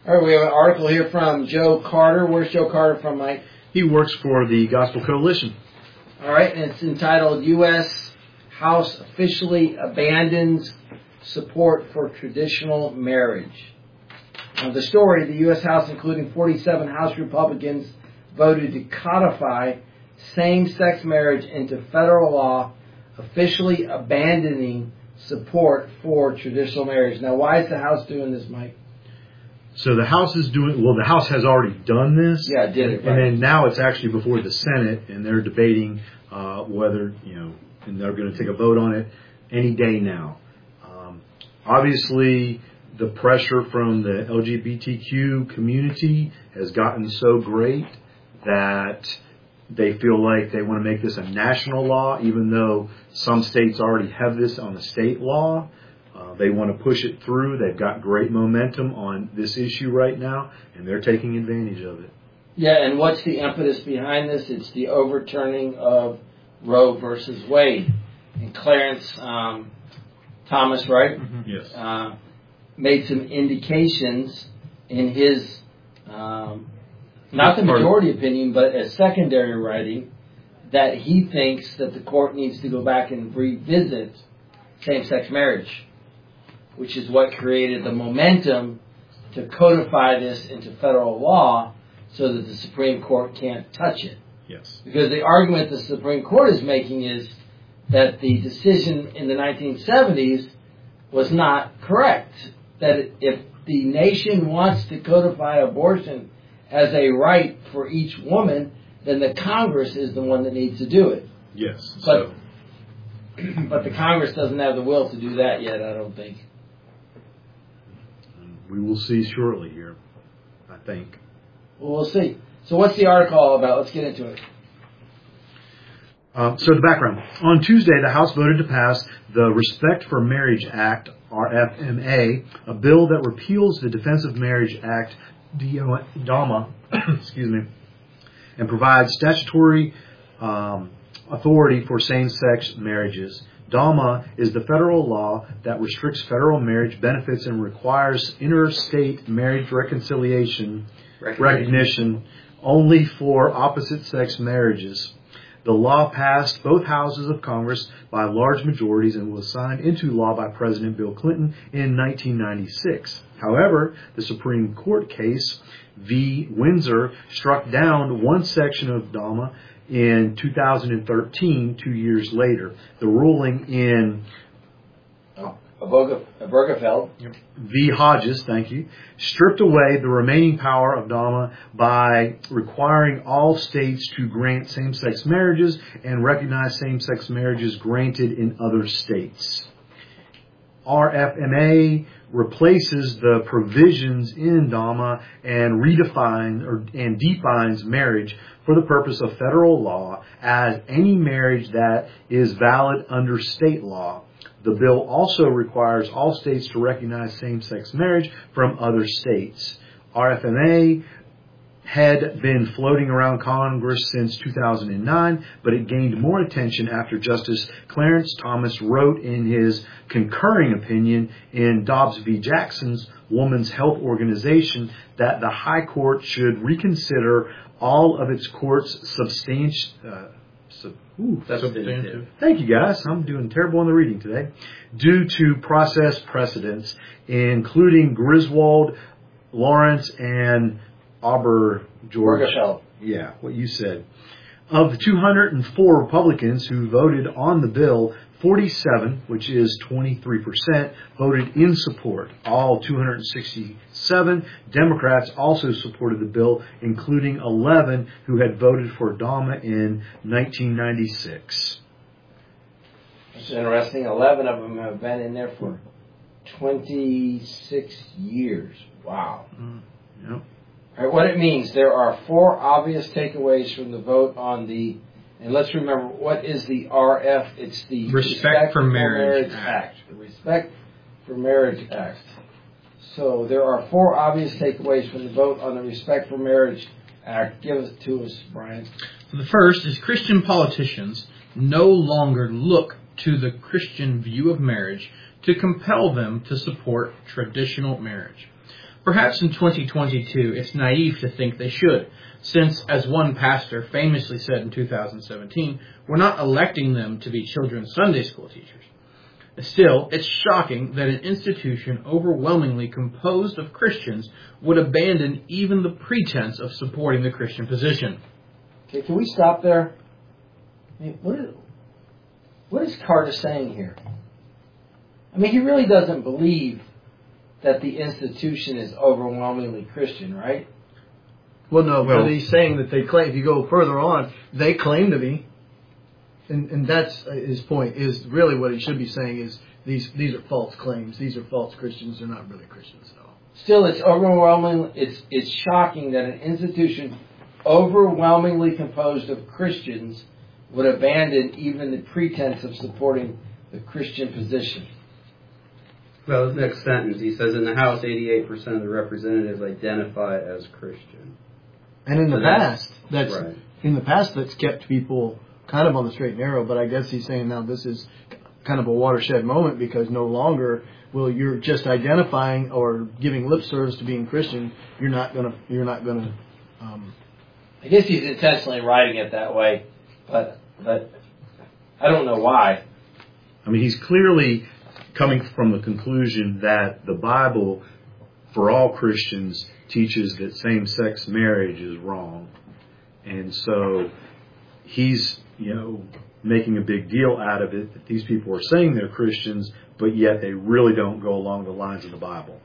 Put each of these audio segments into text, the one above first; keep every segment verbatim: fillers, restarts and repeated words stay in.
All right, we have an article here from Joe Carter. Where's Joe Carter from, Mike? He works for the Gospel Coalition. All right, and it's entitled U S House Officially Abandons Support for Traditional Marriage. Now, the story, the U S House, including forty-seven House Republicans, voted to codify same-sex marriage into federal law, officially abandoning support for traditional marriage. Now, why is the House doing this, Mike? So the House is doing, well, the House has already done this. Yeah, it did it, right. And then now it's actually before the Senate, and they're debating uh, whether, you know, and they're going to take a vote on it any day now. Um, obviously, the pressure from the L G B T Q community has gotten so great that they feel like they want to make this a national law, even though some states already have this on the state law. Uh, they want to push it through. They've got great momentum on this issue right now, and they're taking advantage of it. Yeah, and what's the impetus behind this? It's the overturning of Roe versus Wade. And Clarence um, Thomas, right? Mm-hmm. Yes. Uh, made some indications in his, um, not the majority opinion, but a secondary writing, that he thinks that the court needs to go back and revisit same-sex marriage, which is what created the momentum to codify this into federal law so that the Supreme Court can't touch it. Yes. Because the argument the Supreme Court is making is that the decision in the nineteen seventies was not correct. That if the nation wants to codify abortion as a right for each woman, then the Congress is the one that needs to do it. Yes. But, so. but the Congress doesn't have the will to do that yet, I don't think. We will see shortly here, I think. Well, we'll see. So what's the article all about? Let's get into it. Uh, so the background. On Tuesday, the House voted to pass the Respect for Marriage Act, R F M A, a bill that repeals the Defense of Marriage Act, D O M A, excuse me, and provides statutory um, authority for same-sex marriages. D O M A is the federal law that restricts federal marriage benefits and requires interstate marriage reconciliation recognition, recognition only for opposite-sex marriages. The law passed both houses of Congress by large majorities and was signed into law by President Bill Clinton in nineteen ninety-six. However, the Supreme Court case v. Windsor struck down one section of D O M A in two thousand thirteen, two years later. The ruling in Obergefell v. Hodges, thank you, stripped away the remaining power of D O M A by requiring all states to grant same-sex marriages and recognize same-sex marriages granted in other states. R F M A replaces the provisions in D O M A and redefines or and defines marriage for the purpose of federal law as any marriage that is valid under state law. The bill also requires all states to recognize same-sex marriage from other states. R F M A had been floating around Congress since two thousand nine, but it gained more attention after Justice Clarence Thomas wrote in his concurring opinion in Dobbs v. Jackson's Women's Health Organization that the High Court should reconsider all of its court's substantial... Uh, sub- Ooh, substantive. Thank you, guys. I'm doing terrible on the reading today. Due to process precedents, including Griswold, Lawrence, and Aber George. Obergefell. Yeah, what you said. Of the two hundred four Republicans who voted on the bill, forty-seven, which is twenty-three percent, voted in support. All two hundred sixty-seven Democrats also supported the bill, including eleven who had voted for D O M A in nineteen ninety-six. It's interesting. eleven of them have been in there for twenty-six years. Wow. Mm, yep. All right, what it means, there are four obvious takeaways from the vote on the, and let's remember, what is the R F? It's the Respect, Respect for, for Marriage, Marriage Act. Act. The Respect for Marriage Act. So there are four obvious takeaways from the vote on the Respect for Marriage Act. Give it to us, Brian. The first is Christian politicians no longer look to the Christian view of marriage to compel them to support traditional marriage. Perhaps in twenty twenty-two, it's naive to think they should, since, as one pastor famously said in two thousand seventeen, we're not electing them to be children's Sunday school teachers. Still, it's shocking that an institution overwhelmingly composed of Christians would abandon even the pretense of supporting the Christian position. Okay, can we stop there? I mean, what is, what is Carter saying here? I mean, he really doesn't believe that the institution is overwhelmingly Christian, right? Well, no, Well- but he's saying that they claim, if you go further on, they claim to be. And, and that's uh, his point, is really what he should be saying is these these are false claims. These are false Christians. They're not really Christians at all. Still, it's overwhelming. It's it's shocking that an institution overwhelmingly composed of Christians would abandon even the pretense of supporting the Christian position. Well, the next sentence, he says, in the House, eighty-eight percent of the representatives identify as Christian. And in the So that's- past, that's right. in the past that's kept people kind of on the straight and narrow. But I guess he's saying now this is kind of a watershed moment because no longer will you're just identifying or giving lip service to being Christian. You're not gonna. You're not gonna. Um, I guess he's intentionally writing it that way, but but I don't know why. I mean, he's clearly coming from the conclusion that the Bible, for all Christians, teaches that same-sex marriage is wrong. And so he's, you know, making a big deal out of it that these people are saying they're Christians, but yet they really don't go along the lines of the Bible.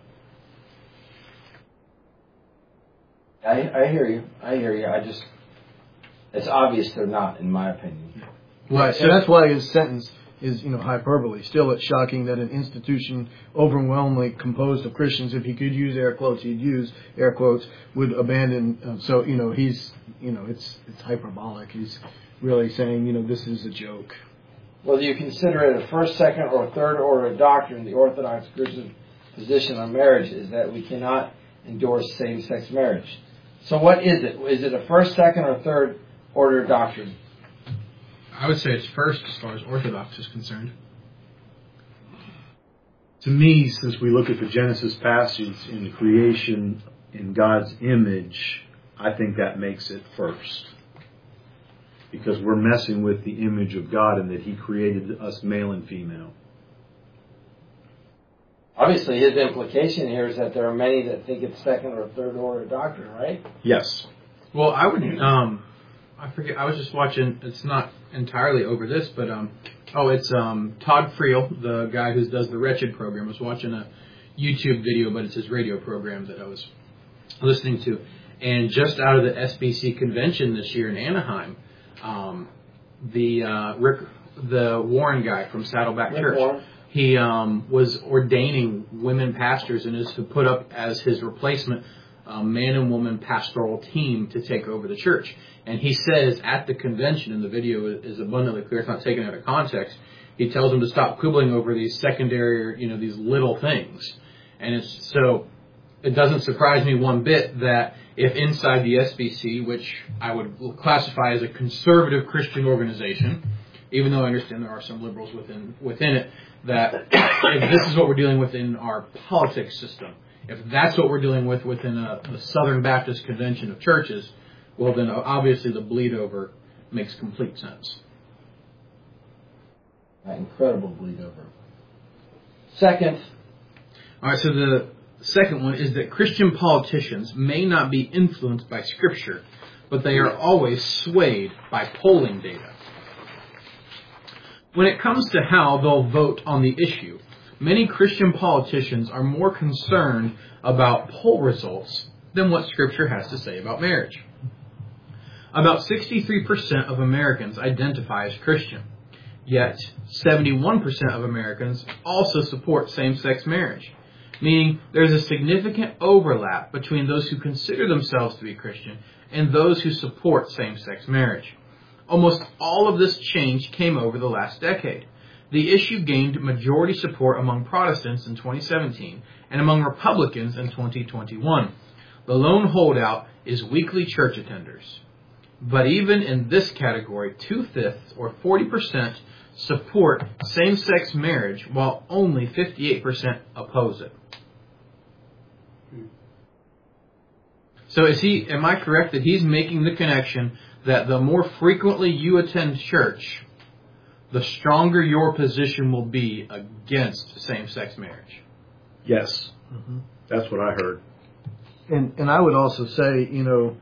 I, I hear you. I hear you. I just, it's obvious they're not, in my opinion. Right. So that's why his sentence is, you know, hyperbole. Still, it's shocking that an institution overwhelmingly composed of Christians, if he could use air quotes, he'd use air quotes, would abandon. Uh, so, you know, he's, you know, it's it's hyperbolic. He's really saying, you know, this is a joke. Whether you consider it a first, second, or third order doctrine, the Orthodox Christian position on marriage is that we cannot endorse same-sex marriage. So what is it? Is it a first, second, or third order doctrine? I would say it's first as far as Orthodox is concerned. To me, since we look at the Genesis passage in the creation in God's image, I think that makes it first. Because we're messing with the image of God and that He created us male and female. Obviously, his implication here is that there are many that think it's second or third order doctrine, right? Yes. Well, I would, um, I forget, I was just watching, it's not entirely over this, but, um, oh, it's um, Todd Friel, the guy who does the Wretched program. I was watching a YouTube video, but it's his radio program that I was listening to. And just out of the S B C convention this year in Anaheim, um, the uh, Rick, the Warren guy from Saddleback Rick Church, Warren. he um, was ordaining women pastors and is to put up as his replacement a man and woman pastoral team to take over the church. And he says at the convention, and the video is abundantly clear, it's not taken out of context, he tells them to stop quibbling over these secondary, you know, these little things. And it's so, it doesn't surprise me one bit that if inside the S B C, which I would classify as a conservative Christian organization, even though I understand there are some liberals within within it, that if this is what we're dealing with in our politics system, if that's what we're dealing with within a, the Southern Baptist Convention of Churches, well then obviously the bleed over makes complete sense. That incredible bleed over. Second, All right, so the second one is that Christian politicians may not be influenced by Scripture, but they are always swayed by polling data. When it comes to how they'll vote on the issue, many Christian politicians are more concerned about poll results than what Scripture has to say about marriage. About sixty-three percent of Americans identify as Christian, yet seventy-one percent of Americans also support same-sex marriage, meaning there's a significant overlap between those who consider themselves to be Christian and those who support same-sex marriage. Almost all of this change came over the last decade. The issue gained majority support among Protestants in twenty seventeen and among Republicans in twenty twenty-one. The lone holdout is weekly church attenders. But even in this category, two-fifths or forty percent support same-sex marriage while only fifty-eight percent oppose it. So is he? Am I correct that he's making the connection that the more frequently you attend church, the stronger your position will be against same-sex marriage? Yes. Mm-hmm. That's what I heard. And and I would also say, you know,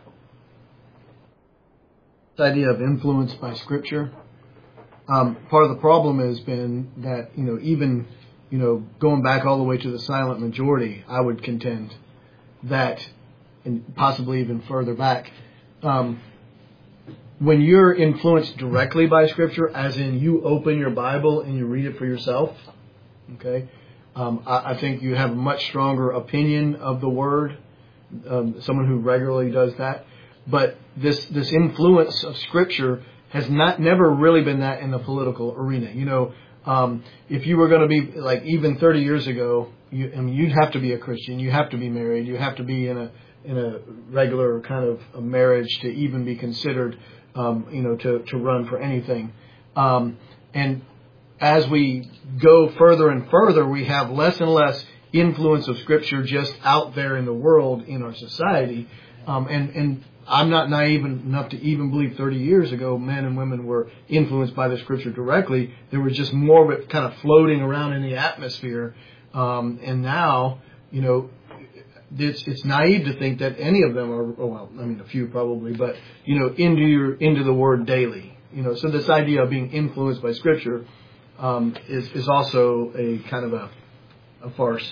this idea of influence by Scripture. Um, part of the problem has been that, you know, even, you know, going back all the way to the silent majority, I would contend that, and possibly even further back, um, when you're influenced directly by Scripture, as in you open your Bible and you read it for yourself, okay, um, I, I think you have a much stronger opinion of the Word, um, someone who regularly does that. But this this influence of Scripture has not never really been that in the political arena. You know, um, if you were going to be like even thirty years ago, you, I mean, you'd have to be a Christian, you have to be married, you have to be in a in a regular kind of a marriage to even be considered, um, you know, to to run for anything. Um, and as we go further and further, we have less and less influence of Scripture just out there in the world in our society, um, and and. I'm not naive enough to even believe thirty years ago men and women were influenced by the Scripture directly. There was just more of it kind of floating around in the atmosphere. Um, and now, you know, it's, it's naive to think that any of them are, oh, well, I mean, a few probably, but, you know, into your, into the Word daily. You know, so this idea of being influenced by Scripture um, is, is also a kind of a, a farce.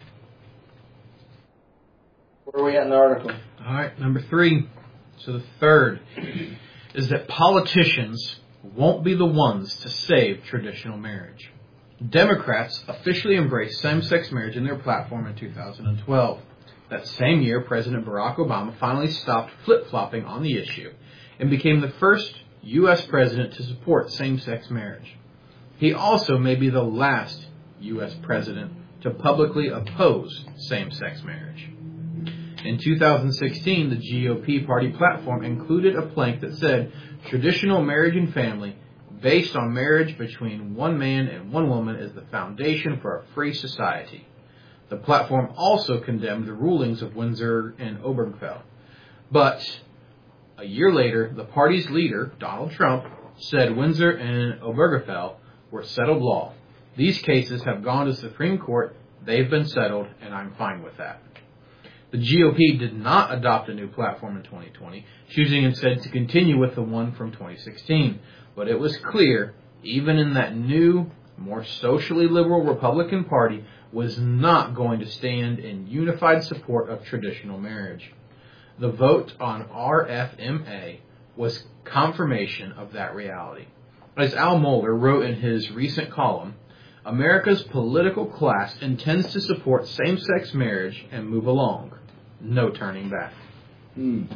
Where are we at in the article? All right, number three. So the third is that politicians won't be the ones to save traditional marriage. Democrats officially embraced same-sex marriage in their platform in two thousand twelve. That same year, President Barack Obama finally stopped flip-flopping on the issue and became the first U S president to support same-sex marriage. He also may be the last U S president to publicly oppose same-sex marriage. In two thousand sixteen, the G O P party platform included a plank that said, traditional marriage and family, based on marriage between one man and one woman, is the foundation for a free society. The platform also condemned the rulings of Windsor and Obergefell. But a year later, the party's leader, Donald Trump, said Windsor and Obergefell were settled law. These cases have gone to Supreme Court, they've been settled, and I'm fine with that. The G O P did not adopt a new platform in twenty twenty, choosing instead to continue with the one from twenty sixteen. But it was clear, even in that new, more socially liberal Republican Party was not going to stand in unified support of traditional marriage. The vote on R F M A was confirmation of that reality. As Al Mohler wrote in his recent column, America's political class intends to support same-sex marriage and move along. No turning back. Hmm.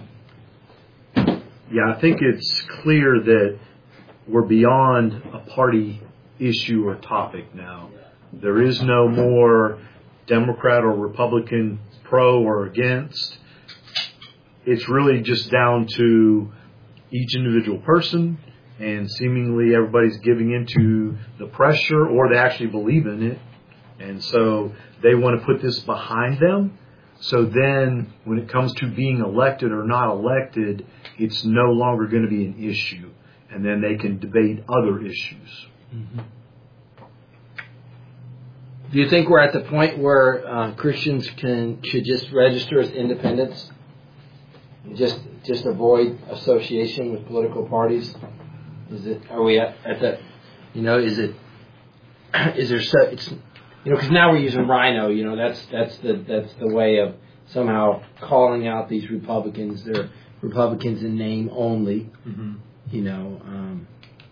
Yeah, I think it's clear that we're beyond a party issue or topic now. There is no more Democrat or Republican pro or against. It's really just down to each individual person, and seemingly everybody's giving into the pressure, or they actually believe in it, and so they want to put this behind them. So then when it comes to being elected or not elected, it's no longer going to be an issue. And then they can debate other issues. Mm-hmm. Do you think we're at the point where uh, Christians can should just register as independents? Just just avoid association with political parties? Is it? Are we at, at that? You know, is it? Is there so? It's you know because now we're using Rhino. You know, that's that's the that's the way of somehow calling out these Republicans. They're Republicans in name only. Mm-hmm. You know, um,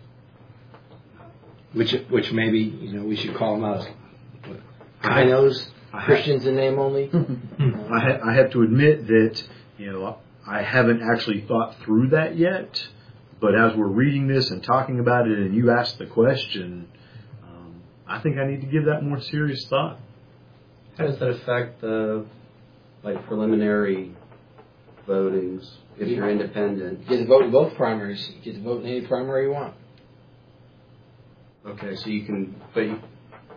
which which maybe you know we should call them out as Rhinos, Christians in name only. I, ha- I have to admit that you know I haven't actually thought through that yet. But as we're reading this and talking about it, and you asked the question, um, I think I need to give that more serious thought. How does that affect the like preliminary votings if you're independent? You get to vote in both primaries. You get to vote in any primary you want. Okay, so you can, but you,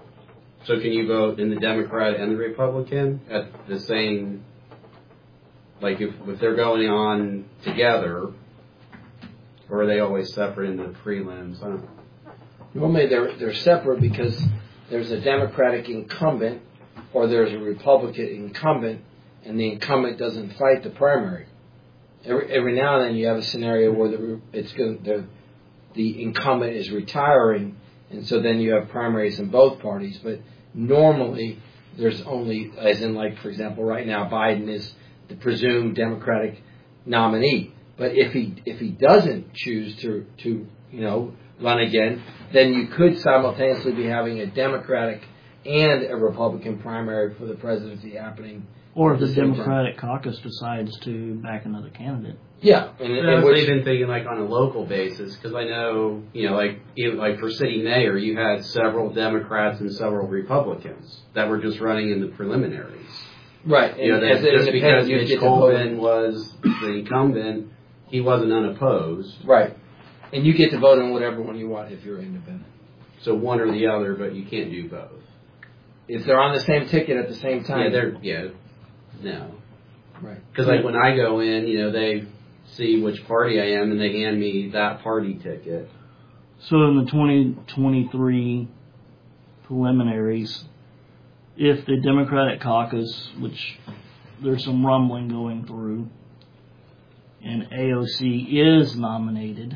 so can you vote in the Democrat and the Republican at the same like if, if they're going on together, or are they always separate in the prelims? I don't know. Normally they're they're separate because there's a Democratic incumbent or there's a Republican incumbent, and the incumbent doesn't fight the primary. Every every now and then you have a scenario where the it's going the the incumbent is retiring, and so then you have primaries in both parties. But normally there's only, as in like for example, right now Biden is the presumed Democratic nominee. But if he if he doesn't choose to to you know run again, then you could simultaneously be having a Democratic and a Republican primary for the presidency happening. Or if the Democratic caucus decides to back another candidate. Yeah, and, And and I was which, even thinking like on a local basis, because I know, you know, like even like for city mayor, you had several Democrats and several Republicans that were just running in the preliminaries. right, You know, and that as an just because independent, you Mitch get to vote. Colvin was the incumbent, he wasn't unopposed. Right, and you get to vote on whatever one you want if you're independent. So one or the other, but you can't do both. If they're on the same ticket at the same time. Yeah, they're yeah, no. right. Because like when I go in, you know, they see which party I am and they hand me that party ticket. So in the twenty twenty-three preliminaries, if the Democratic caucus, which there's some rumbling going through, and A O C is nominated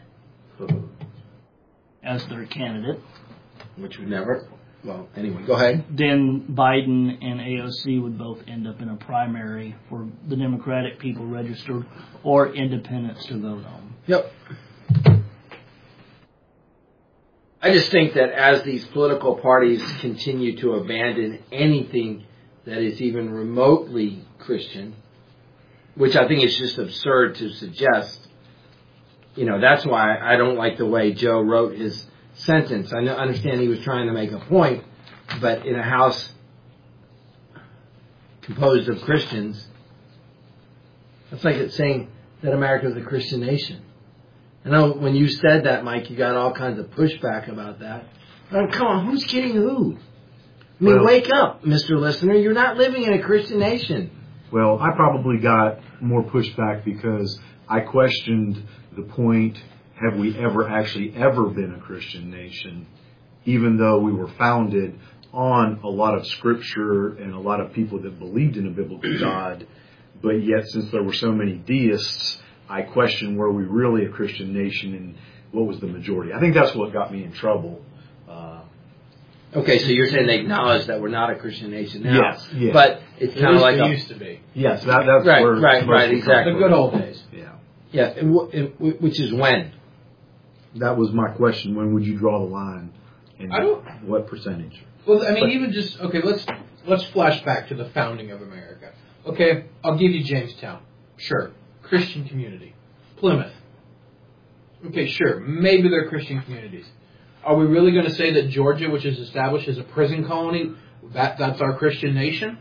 as their candidate, Which would never. Well, anyway, go ahead. then Biden and A O C would both end up in a primary for the Democratic people registered or independents to vote on. Yep. I just think that as these political parties continue to abandon anything that is even remotely Christian, which I think is just absurd to suggest, you know, that's why I don't like the way Joe wrote his sentence. I understand he was trying to make a point, but in a house composed of Christians, that's like it's saying that America is a Christian nation. I know when you said that, Mike, you got all kinds of pushback about that. Oh, come on, who's kidding who? I mean, Well- wake up, Mister Listener. You're not living in a Christian nation. Well, I probably got more pushback because I questioned the point, have we ever actually ever been a Christian nation, even though we were founded on a lot of scripture and a lot of people that believed in a biblical God, but yet since there were so many deists, I questioned were we really a Christian nation and what was the majority. I think that's what got me in trouble. Uh, Okay, so you're saying they acknowledge that we're not a Christian nation now. Yes, yes. But it's At kind of least like they a, used to be. yes, that, that's Right, where right, most right, of it exactly. The comes good from. old days. Yeah. yeah, and wh- and which is when. That was my question. When would you draw the line? And I don't- what percentage? Well, I mean, But- even just okay. Let's let's flash back to the founding of America. Okay, I'll give you Jamestown. Sure, Christian community. Plymouth. Okay, sure, maybe they're Christian communities. Are we really going to say that Georgia, which is established as a prison colony, that that's our Christian nation?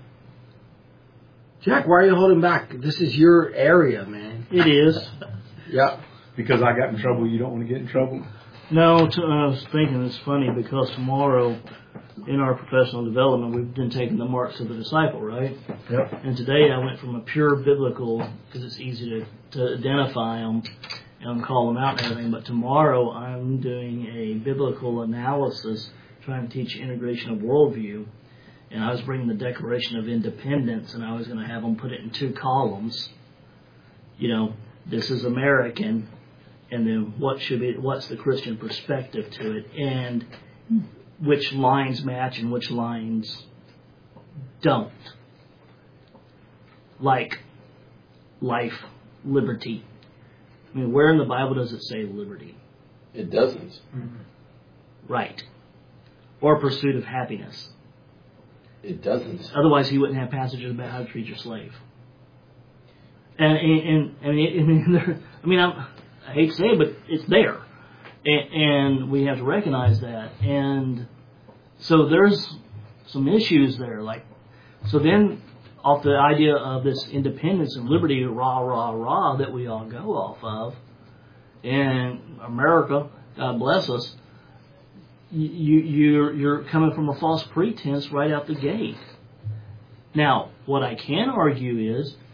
Jack, why are you holding back? This is your area, man. It is. Yeah. Because I got in trouble, you don't want to get in trouble? No, t- I was thinking it's funny because tomorrow in our professional development we've been taking the marks of the disciple, right? Yep. And today I went from a pure biblical, because it's easy to, to identify them and call them out and everything, but tomorrow I'm doing a biblical analysis, trying to teach integration of worldview, and I was bringing the Declaration of Independence, and I was going to have them put it in two columns. You know, this is American, and then what should be, what's the Christian perspective to it, and which lines match and which lines don't. Like life, liberty. I mean, where in the Bible does it say liberty? It doesn't. Right. Or pursuit of happiness. It doesn't. Otherwise, he wouldn't have passages about how to treat your slave. And and, and, and I mean, there, I mean, I'm, I hate to say it, but it's there, and, and we have to recognize that. And so there's some issues there. Like, so then, off the idea of this independence and liberty, rah rah rah, that we all go off of, and America, God bless us. You, you're, you're coming from a false pretense right out the gate. Now, what I can argue is,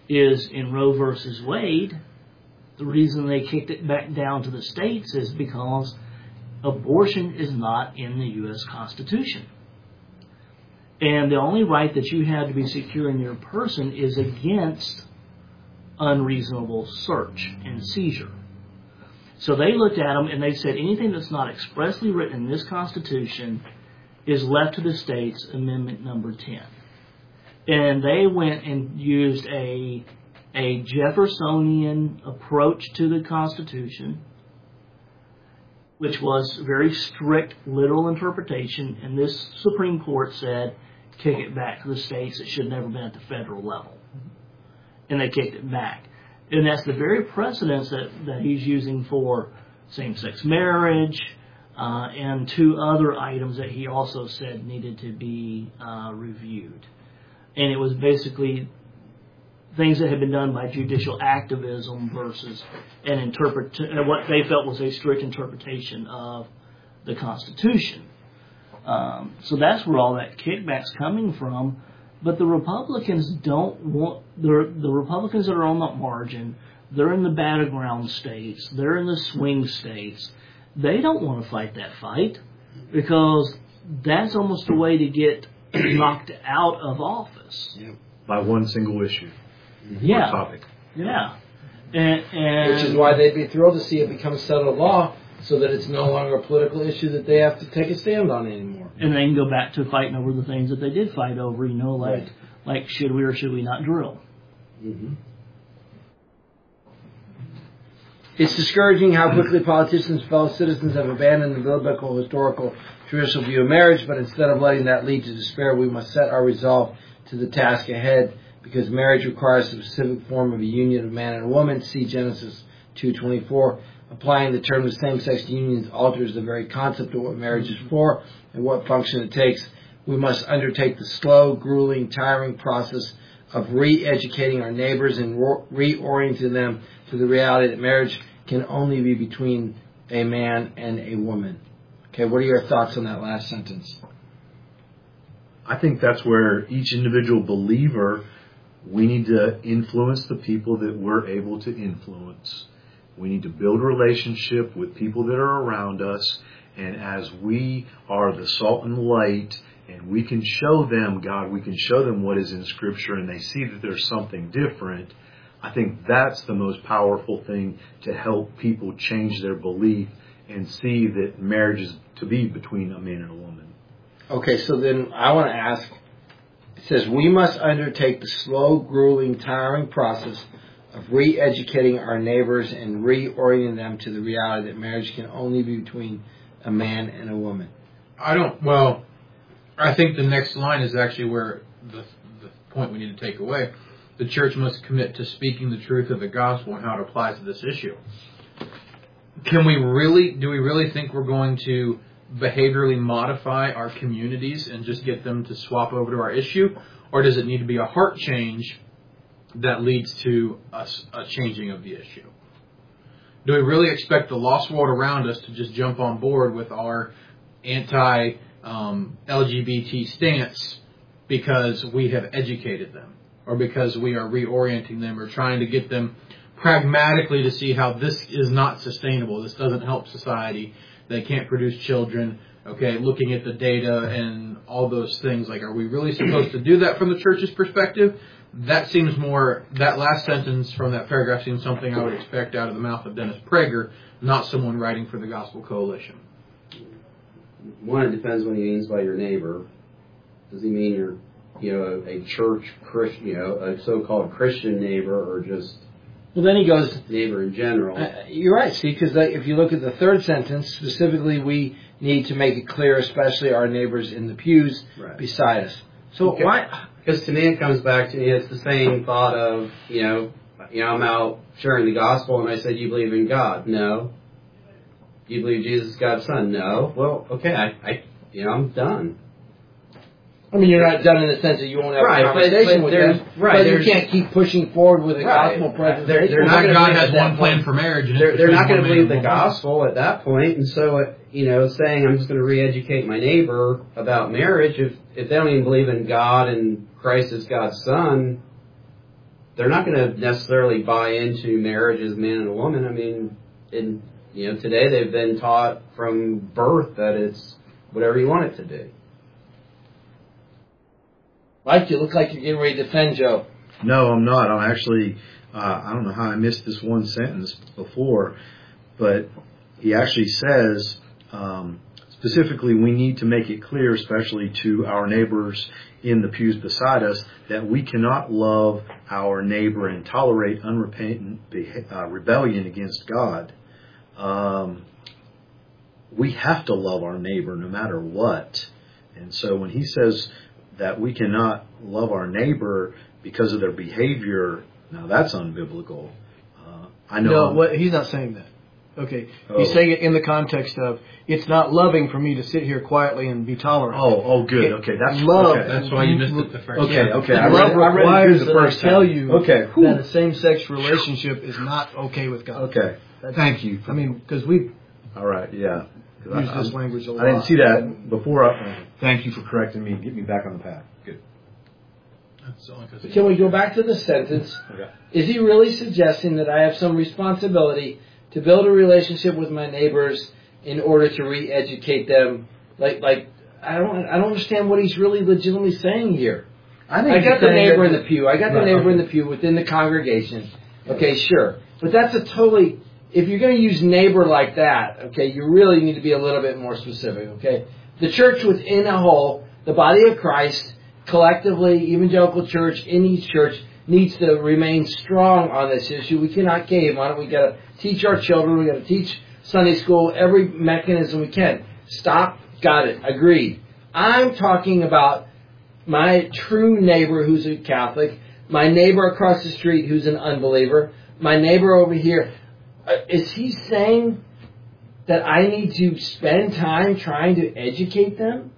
is in Roe versus Wade, the reason they kicked it back down to the states is because abortion is not in the U S Constitution. And the only right that you have to be secure in your person is against unreasonable search and seizure. So they looked at them and they said anything that's not expressly written in this Constitution is left to the states, Amendment number ten. And they went and used a, a Jeffersonian approach to the Constitution, which was very strict literal interpretation, and this Supreme Court said, kick it back to the states. It should have never been at the federal level. And they kicked it back. And that's the very precedence that, that he's using for same-sex marriage uh, and two other items that he also said needed to be uh, reviewed. And it was basically things that had been done by judicial activism versus an interpret what they felt was a strict interpretation of the Constitution. Um, so that's where all that kickback's coming from. But the Republicans don't want the the Republicans that are on that margin. They're in the battleground states. They're in the swing states. They don't want to fight that fight because that's almost a way to get knocked out of office. Yeah. By one single issue. Yeah. One topic. Yeah. And, and Which is why they'd be thrilled to see it become settled law so that it's no longer a political issue that they have to take a stand on anymore. And they can go back to fighting over the things that they did fight over, you know, like Right. like should we or should we not drill? Mm-hmm. It's discouraging how quickly politicians and fellow citizens have abandoned the biblical, historical, traditional view of marriage, but instead of letting that lead to despair, we must set our resolve to the task ahead, because marriage requires a specific form of a union of man and a woman. See Genesis two twenty-four. Applying the term to same-sex unions alters the very concept of what marriage is for and what function it takes. We must undertake the slow, grueling, tiring process of re-educating our neighbors and reorienting them to the reality that marriage can only be between a man and a woman. Okay, what are your thoughts on that last sentence? I think that's where each individual believer, we need to influence the people that we're able to influence. We need to build a relationship with people that are around us, and as we are the salt and light, and we can show them God, we can show them what is in Scripture, and they see that there's something different, I think that's the most powerful thing to help people change their belief and see that marriage is to be between a man and a woman. Okay, so then I want to ask, it says, we must undertake the slow, grueling, tiring process of re-educating our neighbors and reorienting them to the reality that marriage can only be between a man and a woman. I don't, well, I think the next line is actually where the, the point we need to take away. The church must commit to speaking the truth of the gospel and how it applies to this issue. Can we really, do we really think we're going to behaviorally modify our communities and just get them to swap over to our issue? Or does it need to be a heart change that leads to a, a changing of the issue? Do we really expect the lost world around us to just jump on board with our anti um, L G B T stance because we have educated them, or because we are reorienting them, or trying to get them pragmatically to see how this is not sustainable, this doesn't help society, they can't produce children, okay, looking at the data and all those things? Like, are we really supposed to do that from the church's perspective? That seems more, that last sentence from that paragraph seems something I would expect out of the mouth of Dennis Prager, not someone writing for the Gospel Coalition. One, it depends what he means by your neighbor. Does he mean your, you know, a church Christian, you know, a so-called Christian neighbor, or just Well, then he goes, neighbor in general? uh, you're right, see, because if you look at the third sentence, specifically, we need to make it clear, especially our neighbors in the pews Right. beside us. So Okay. why? Because to me, it comes back to, it's the same thought of, you know, you know, I'm out sharing the gospel, and I said, you believe in God? No. You believe Jesus is God's son? No. Well, okay, I, I you know, I'm done. I mean, you're not done in the sense that you won't have Right, a but- conversation but with there's- them, right, but you there's- can't keep pushing forward with a Right. gospel presentation. They're- they're Not not gonna God believe has at one that plan point. for marriage. And They're, it's they're not between going to one believe man the and one woman. gospel at that point, and so, uh, you know, saying I'm just going to re-educate my neighbor about marriage, if if they don't even believe in God and Christ as God's son, they're not going to necessarily buy into marriage as a man and a woman. I mean, in you know today they've been taught from birth that it's whatever you want it to be. Mike, you look like you're getting ready to defend Joe. No, I'm not. I'm actually, uh, I don't know how I missed this one sentence before, but he actually says, um, specifically, we need to make it clear, especially to our neighbors in the pews beside us, that we cannot love our neighbor and tolerate unrepentant uh, rebellion against God. Um, we have to love our neighbor no matter what. And so when he says that we cannot love our neighbor because of their behavior, now that's unbiblical. Uh, I know. No, what, he's not saying that. Okay, Oh. he's saying it in the context of it's not loving for me to sit here quietly and be tolerant. Oh, oh, good. It- Okay, that's love. okay. That's why you missed it the first Okay, time. okay. I read Love it- I read it requires through the that I first tell time. you Okay, whew. that a same-sex relationship is not okay with God. Okay. That's- Thank you. I mean, because we've All right. Yeah. 'Cause I- used this I'm- language a lot. I didn't see that before. I, thank you for correcting me and getting me back on the path. Good. That's only 'cause he- Can we go back to the sentence? Okay. Is he really suggesting that I have some responsibility to build a relationship with my neighbors in order to re-educate them? Like, like I don't, I don't understand what he's really legitimately saying here. I, think I got he's the saying neighbor that- in the pew. I got the Right, neighbor in okay. the pew within the congregation. Okay, sure. But that's a totally, if you're going to use neighbor like that, okay, you really need to be a little bit more specific, okay? The church within a whole, the body of Christ, collectively, evangelical church, in each church, needs to remain strong on this issue. We cannot cave on it. We got to teach our children. We got to teach Sunday school, every mechanism we can. Stop. Got it. Agreed. I'm talking about my true neighbor who's a Catholic, my neighbor across the street who's an unbeliever, my neighbor over here. Uh, Is he saying that I need to spend time trying to educate them?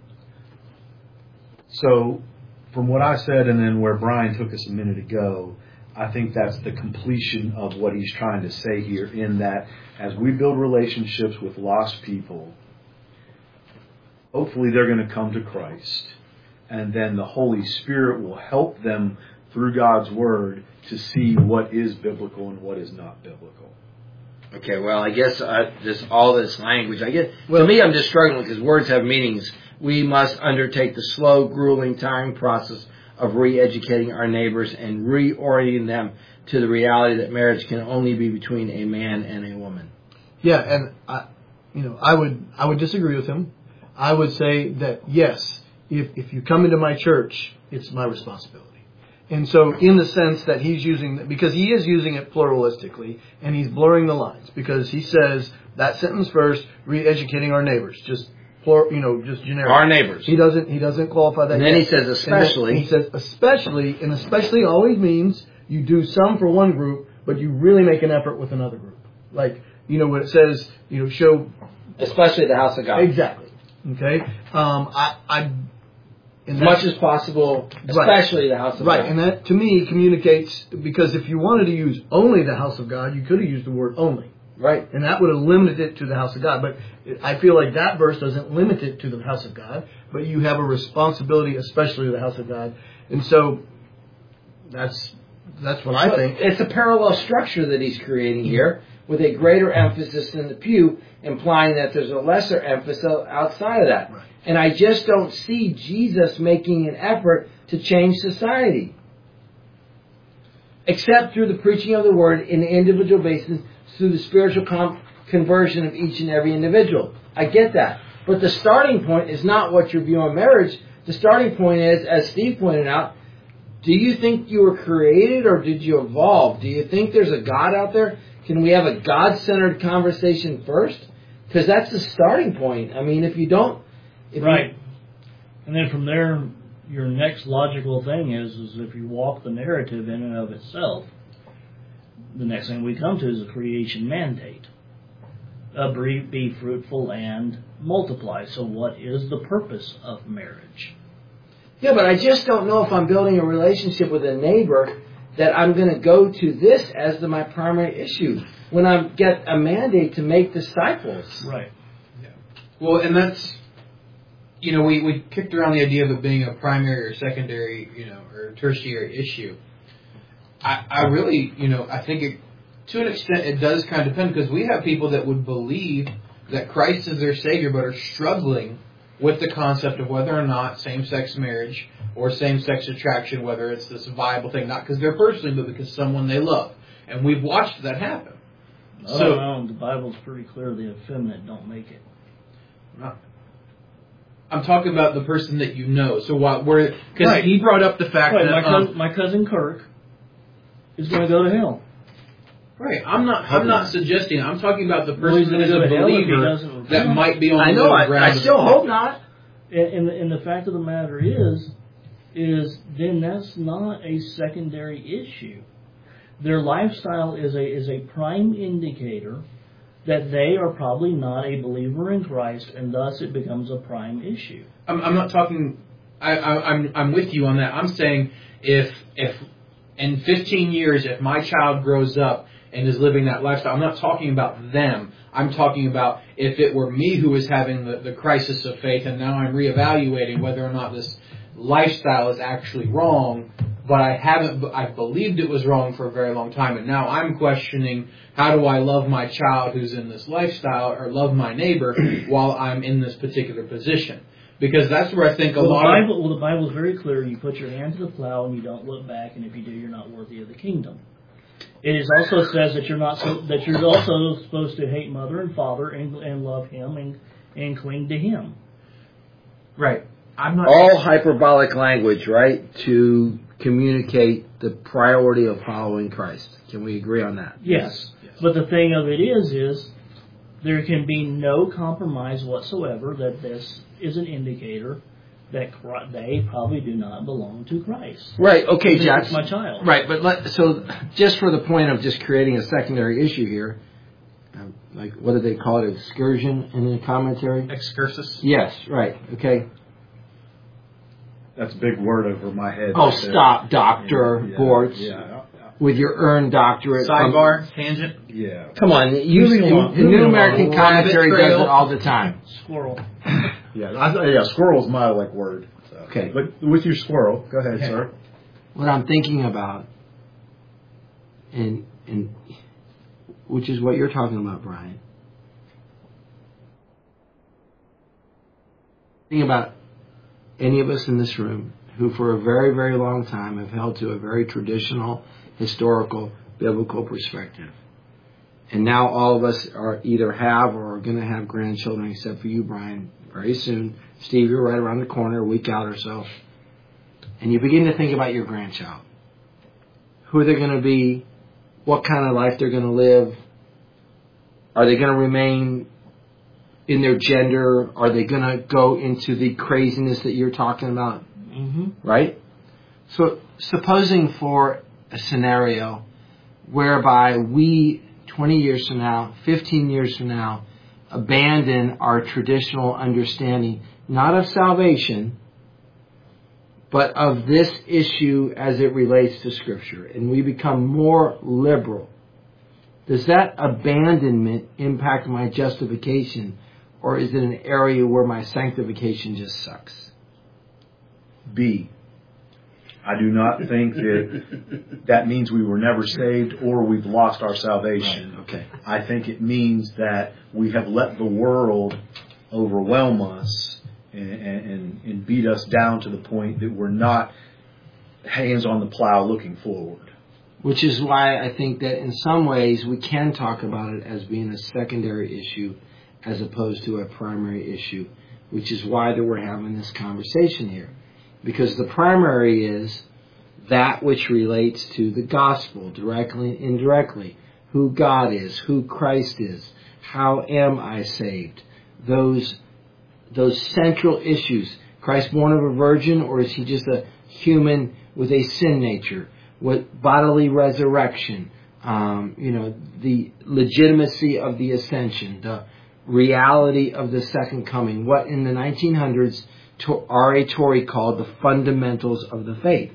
So, from what I said and then where Brian took us a minute ago, I think that's the completion of what he's trying to say here, in that as we build relationships with lost people, hopefully they're going to come to Christ. And then the Holy Spirit will help them through God's Word to see what is biblical and what is not biblical. Okay, well, I guess uh, just all this language, I guess, Well- to me, I'm just struggling because words have meanings. We must undertake the slow, grueling, tiring process of re-educating our neighbors and reorienting them to the reality that marriage can only be between a man and a woman. Yeah, and I, you know, I would I would disagree with him. I would say that yes, if if you come into my church, it's my responsibility. And so, in the sense that he's using, because he is using it pluralistically, and he's blurring the lines, because he says that sentence first, re-educating our neighbors, just plur, you know, just generic. Our neighbors. He doesn't he doesn't qualify that. And then yet. he says And especially. then he says especially, and especially always means you do some for one group, but you really make an effort with another group. Like, you know, when it says, you know, show Especially the house of God. exactly. Okay, um, I, I, As and much that's- as possible, Right. especially the house of right, God. and that to me communicates, because if you wanted to use only the house of God, you could have used the word only, Right. and that would have limited it to the house of God. But I feel like that verse doesn't limit it to the house of God, but you have a responsibility, especially to the house of God, and so that's that's what I But think. it's a parallel structure that he's creating here with a greater emphasis in the pew, implying that there's a lesser emphasis outside of that. Right. And I just don't see Jesus making an effort to change society. Except through the preaching of the word in the individual basis, through the spiritual com- conversion of each and every individual. I get that. But the starting point is not what your view on marriage. The starting point is, as Steve pointed out, do you think you were created or did you evolve? Do you think there's a God out there? Can we have a God-centered conversation first? Because that's the starting point. I mean, if you don't... If Right. And then from there, your next logical thing is, is if you walk the narrative in and of itself, the next thing we come to is a creation mandate. Uh, be, be fruitful and multiply. So what is the purpose of marriage? Yeah, but I just don't know if I'm building a relationship with a neighbor that I'm going to go to this as the, my primary issue when I get a mandate to make disciples. Right. Well, and that's, you know, we, we kicked around the idea of it being a primary or secondary, you know, or tertiary issue. I, I really, you know, I think it, to an extent it does kind of depend, because we have people that would believe that Christ is their Savior but are struggling with the concept of whether or not same-sex marriage or same-sex attraction, whether it's this viable thing, not because they're personally, but because someone they love. And we've watched that happen. Oh, So no, the Bible's pretty clear the effeminate don't make it. I'm talking about the person that you know. So what? Where? Because Right. he brought up the fact Right, that my, um, cousin, my cousin Kirk is going to go to hell. right. I'm not. I'm not suggesting. I'm talking about the Well, he's person that gonna is a go to hell if he believer doesn't that repent. might be on I the know. middle I, ground. I of still the- hope not. And, and, the, and the fact of the matter is, is then that's not a secondary issue. Their lifestyle is a is a prime indicator that they are probably not a believer in Christ, and thus it becomes a prime issue. I'm, I'm not talking. I, I, I'm I'm with you on that. I'm saying if if in fifteen years, if my child grows up and is living that lifestyle, I'm not talking about them. I'm talking about if it were me who was having the, the crisis of faith, and now I'm reevaluating whether or not this lifestyle is actually wrong, but I haven't, I've believed it was wrong for a very long time, and now I'm questioning, how do I love my child who's in this lifestyle, or love my neighbor while I'm in this particular position? Because that's where I think a Well, lot the of... Bible, well, the Bible is very clear. You put your hand to the plow and you don't look back, and if you do, you're not worthy of the kingdom. It is also says that you're not so, that you're also supposed to hate mother and father and, and love him and, and cling to him. Right. I'm not... All hyperbolic language, right, to communicate the priority of following Christ. Can we agree on that? Yes. yes. But the thing of it is, is there can be no compromise whatsoever that this is an indicator that they probably do not belong to Christ. Right, okay, Jack. It's my child. Right, but let, so just for the point of just creating a secondary issue here, uh, like what do they call it, excursion in the commentary? Excursus? Yes, right, okay. That's a big word over my head. Oh, right there. stop, Doctor Yeah, Bortz, Yeah. with your earned doctorate. from- Sidebar? Tangent? Yeah. Come on, you, Moving in, along, the moving New along. American Commentary Rabbit does trail. it all the time. Squirrel. Yeah. I, yeah. Squirrel's my like word. So. Okay. But with your squirrel, go ahead, Yeah. sir. What I'm thinking about, and and which is what you're talking about, Brian. Think about any of us in this room who for a very, very long time have held to a very traditional, historical, biblical perspective. And now all of us are either have or are going to have grandchildren, except for you, Brian, very soon. Steve, you're right around the corner, a week out or so. And you begin to think about your grandchild. Who they're going to be, what kind of life they're going to live. Are they going to remain in their gender? Are they going to go into the craziness that you're talking about? Mm-hmm. Right? So supposing for a scenario whereby we, twenty years from now, fifteen years from now, abandon our traditional understanding, not of salvation, but of this issue as it relates to Scripture, and we become more liberal. Does that abandonment impact my justification, or is it an area where my sanctification just sucks? B. I do not think that that means we were never saved or we've lost our salvation. Right, okay. I think it means that we have let the world overwhelm us and, and, and beat us down to the point that we're not hands on the plow looking forward. Which is why I think that in some ways we can talk about it as being a secondary issue as opposed to a primary issue, which is why that we're having this conversation here. Because the primary is that which relates to the gospel, directly and indirectly. Who God is, who Christ is, how am I saved? Those those central issues. Christ born of a virgin, or is he just a human with a sin nature? What bodily resurrection? Um, you know, the legitimacy of the ascension, the reality of the second coming. What in the nineteen hundreds R A Torrey called the fundamentals of the faith,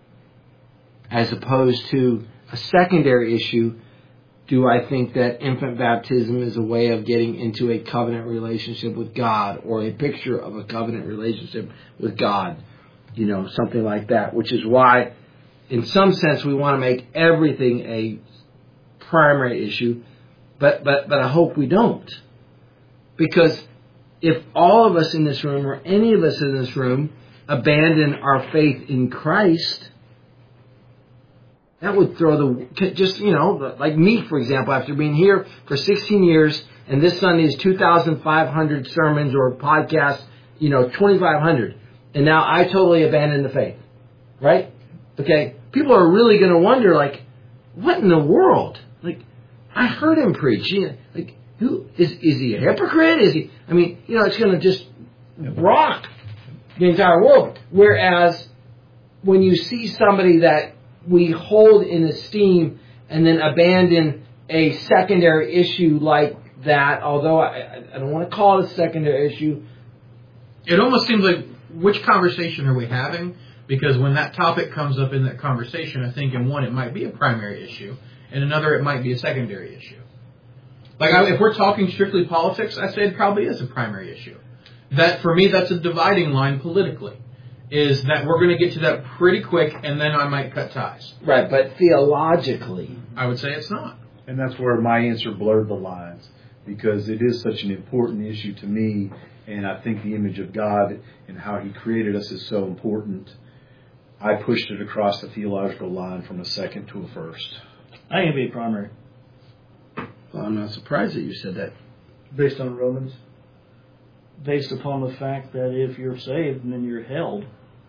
as opposed to a secondary issue. Do I think that infant baptism is a way of getting into a covenant relationship with God, or a picture of a covenant relationship with God? You know, something like that, which is why in some sense, we want to make everything a primary issue, but, but, but I hope we don't. Because if all of us in this room, or any of us in this room, abandon our faith in Christ, that would throw the, just, you know, like me, for example, after being here for sixteen years, and this Sunday is two thousand five hundred sermons or podcasts, you know, twenty-five hundred. And now I totally abandoned the faith. Right? Okay? People are really going to wonder, like, what in the world? Like, I heard him preach. You know, like, who, is, is he a hypocrite? Is he, I mean, you know, it's going to just rock the entire world. Whereas, when you see somebody that we hold in esteem and then abandon a secondary issue like that, although I, I don't want to call it a secondary issue. It almost seems like, which conversation are we having? Because when that topic comes up in that conversation, I think in one it might be a primary issue, in another it might be a secondary issue. Like I, if we're talking strictly politics, I say it probably is a primary issue. That for me, that's a dividing line politically. Is that we're going to get to that pretty quick, and then I might cut ties. Right, but theologically, I would say it's not. And that's where my answer blurred the lines, because it is such an important issue to me, and I think the image of God and how He created us is so important. I pushed it across the theological line from a second to a first. I think it'd be primary. Well, I'm not surprised that you said that. Based on Romans? Based upon the fact that if you're saved, then you're held.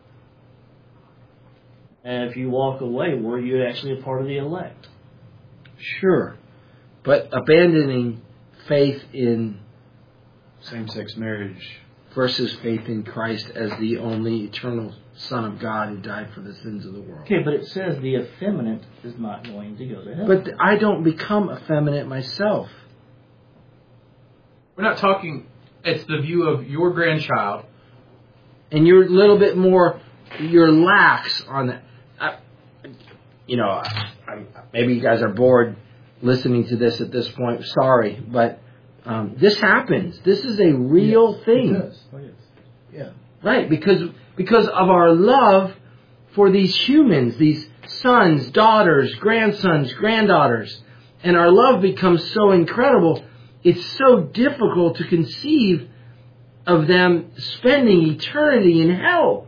And if you walk away, were you actually a part of the elect? Sure. But abandoning faith in Same-sex marriage versus faith in Christ as the only eternal Son of God who died for the sins of the world. Okay, but it says the effeminate is not going to go to heaven. But I don't become effeminate myself. We're not talking, it's the view of your grandchild. And you're a little bit more, you're lax on that. I, you know, I, I, maybe you guys are bored listening to this at this point. Sorry, but um, this happens. This is a real yes, thing. It does. Oh, yes. Yeah. Right, because because of our love for these humans, these sons, daughters, grandsons, granddaughters, and our love becomes so incredible, it's so difficult to conceive of them spending eternity in hell.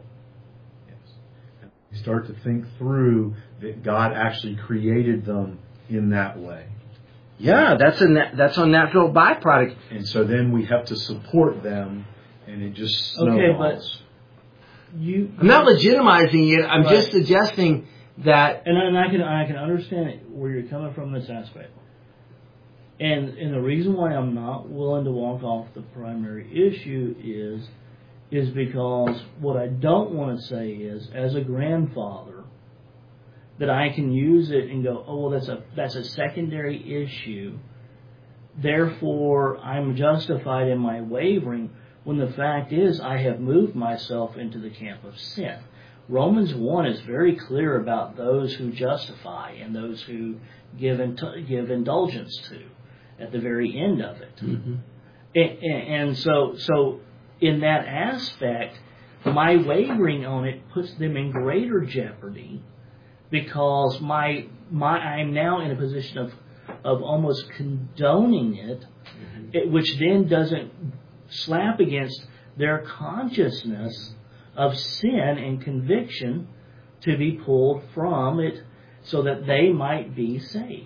Yes. You start to think through that God actually created them in that way. Yeah, that's a na- that's a natural byproduct. And so then we have to support them, and it just snowballs. Okay, but you... I'm not legitimizing it. I'm Right. just suggesting that... And, and I can I can understand where you're coming from in this aspect. And and the reason why I'm not willing to walk off the primary issue is is because what I don't want to say is, as a grandfather, that I can use it and go, oh, well, that's a that's a secondary issue. Therefore, I'm justified in my wavering, when the fact is I have moved myself into the camp of sin. Romans one is very clear about those who justify and those who give in, give indulgence to at the very end of it. Mm-hmm. And, and so, so in that aspect, my wavering on it puts them in greater jeopardy, because my my I'm now in a position of of almost condoning it, mm-hmm. it, which then doesn't slap against their consciousness of sin and conviction to be pulled from it, so that they might be saved.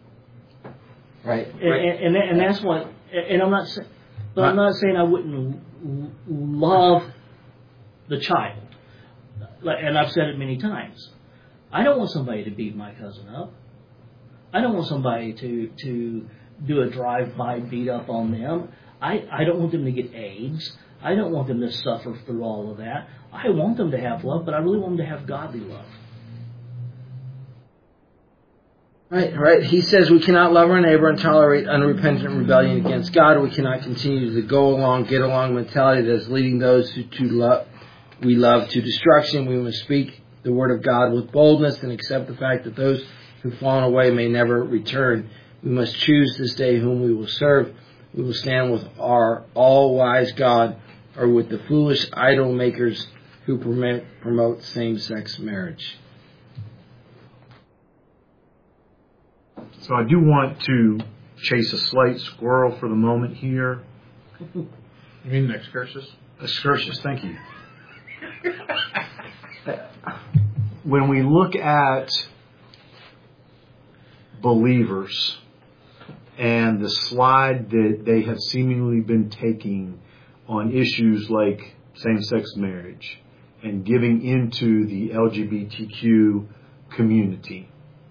Right. And, right. and, and, and that's what. And I'm not saying, but I'm not saying I wouldn't love the child. And I've said it many times. I don't want somebody to beat my cousin up. I don't want somebody to to do a drive-by beat up on them. I, I don't want them to get AIDS. I don't want them to suffer through all of that. I want them to have love, but I really want them to have godly love. Right, right. He says we cannot love our neighbor and tolerate unrepentant rebellion against God. We cannot continue the go along, get along mentality that is leading those who to love, we love to destruction. We must speak the word of God with boldness and accept the fact that those who've fallen away may never return. We must choose this day whom we will serve. We will stand with our all-wise God, or with the foolish idol makers who promote, promote same-sex marriage. So I do want to chase a slight squirrel for the moment here. You mean an excursus? Excursus, thank you. When we look at believers and the slide that they have seemingly been taking on issues like same-sex marriage and giving into the L G B T Q community,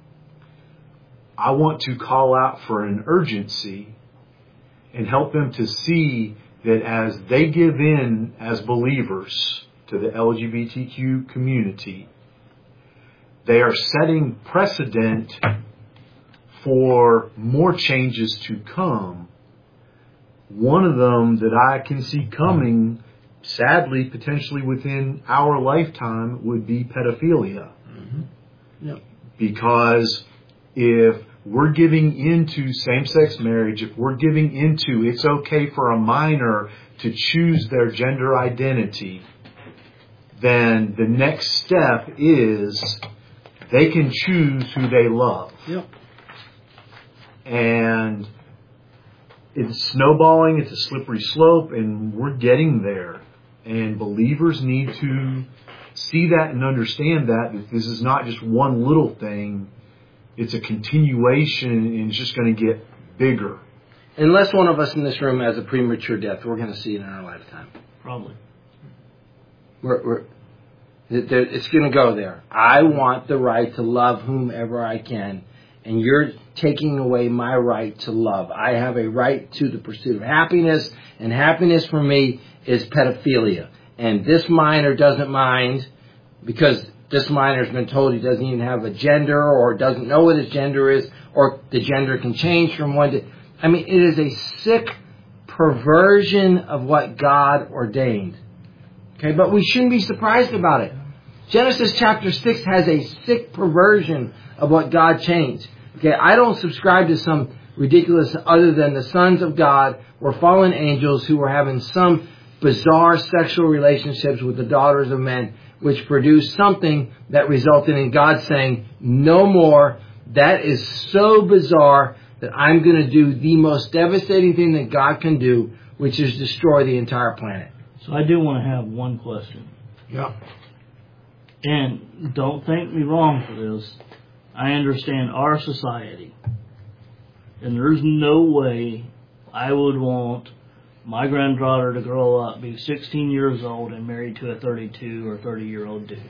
I want to call out for an urgency and help them to see that as they give in as believers to the L G B T Q community, they are setting precedent for more changes to come. One of them that I can see coming, sadly, potentially within our lifetime, would be pedophilia. Mm-hmm. Yep. Because if we're giving into same-sex marriage, if we're giving into it's okay for a minor to choose their gender identity, then the next step is they can choose who they love. Yep. And it's snowballing, it's a slippery slope, and we're getting there. And believers need to see that and understand that, that this is not just one little thing. It's a continuation, and it's just going to get bigger. Unless one of us in this room has a premature death, we're going to see it in our lifetime. Probably. We're, we're, it's going to go there. I want the right to love whomever I can, and you're taking away my right to love. I have a right to the pursuit of happiness, and happiness for me is pedophilia. And this minor doesn't mind because this minor's been told he doesn't even have a gender or doesn't know what his gender is, or the gender can change from one to... I mean, it is a sick perversion of what God ordained. Okay, but we shouldn't be surprised about it. Genesis chapter six has a sick perversion of what God changed. Okay, I don't subscribe to some ridiculous other than the sons of God were fallen angels who were having some bizarre sexual relationships with the daughters of men, which produced something that resulted in God saying, no more. That is so bizarre that I'm going to do the most devastating thing that God can do, which is destroy the entire planet. So I do want to have one question. Yeah. And don't think me wrong for this. I understand our society. And there's no way I would want my granddaughter to grow up, be sixteen years old, and married to a thirty-two or thirty-year-old dude.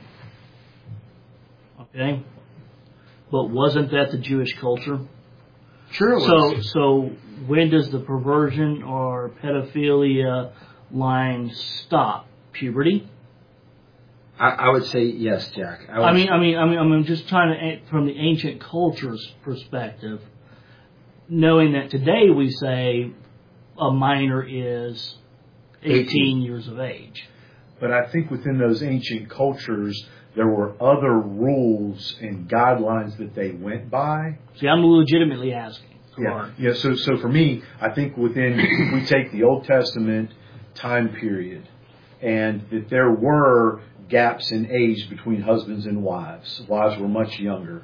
Okay? But wasn't that the Jewish culture? Sure it So, was. so when does the perversion or pedophilia line stop? Puberty? I, I would say yes, Jack. I, would I mean, I mean, I mean, I'm just trying to, from the ancient culture's perspective, knowing that today we say a minor is eighteen, eighteen years of age. But I think within those ancient cultures, there were other rules and guidelines that they went by. See, I'm legitimately asking. Yeah, yeah. So, so for me, I think within, if we take the Old Testament time period, and that there were gaps in age between husbands and wives. Wives were much younger.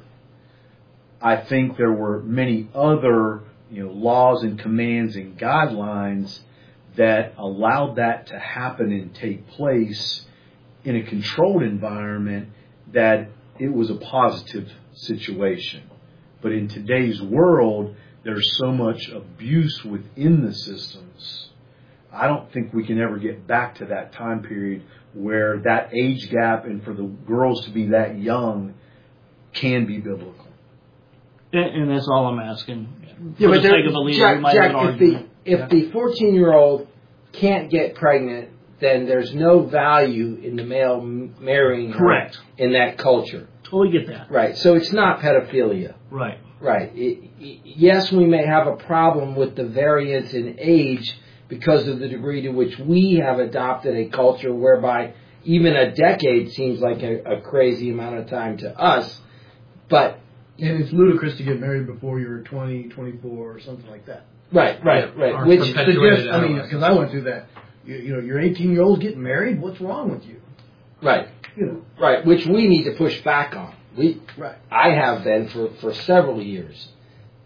I think there were many other, you know, laws and commands and guidelines that allowed that to happen and take place in a controlled environment, that it was a positive situation. But in today's world, there's so much abuse within the systems. I don't think we can ever get back to that time period where that age gap and for the girls to be that young can be biblical. And, and that's all I'm asking. Yeah, For but the there, sake of a leader, Jack, we might Jack have an if the argument. if Yeah. the fourteen-year-old can't get pregnant, then there's no value in the male m- marrying her Correct. in that culture. Totally get that. Right. So it's not pedophilia. Right. Right. It, it, yes, we may have a problem with the variance in age because of the degree to which we have adopted a culture whereby even a decade seems like a, a crazy amount of time to us. But And it's ludicrous to get married before you're twenty, twenty-four, or something like that. right, right, Yeah, right. our Which perpetuated Suggests, I mean, adolescence. because I went through that. You, you know, you're eighteen-year-old getting married. What's wrong with you? right, You know. right. Which we need to push back on. We Right. I have been for, for several years.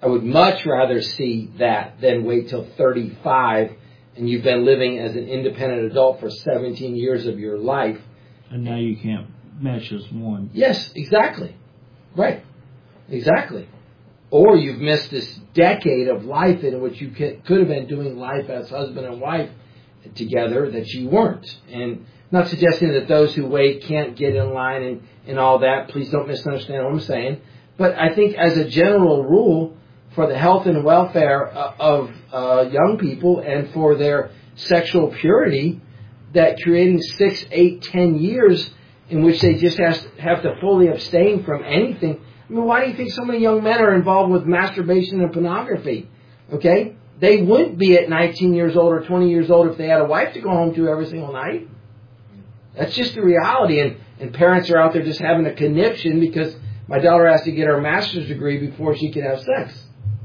I would much rather see that than wait till thirty-five and you've been living as an independent adult for seventeen years of your life. And now you can't mesh as one. Yes, exactly. Right. Exactly. Or you've missed this decade of life in which you could have been doing life as husband and wife together that you weren't. And not suggesting that those who wait can't get in line and, and all that. Please don't misunderstand what I'm saying. But I think as a general rule, for the health and welfare of uh, young people and for their sexual purity, that creating six, eight, ten years in which they just has, have to fully abstain from anything. I mean, why do you think so many young men are involved with masturbation and pornography? Okay? They wouldn't be at nineteen years old or twenty years old if they had a wife to go home to every single night. That's just the reality. And, and parents are out there just having a conniption because my daughter has to get her master's degree before she can have sex.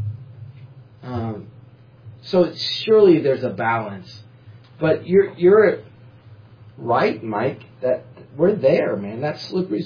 Um, so surely there's a balance. But you're you're right, Mike, that we're there, man. That's slippery.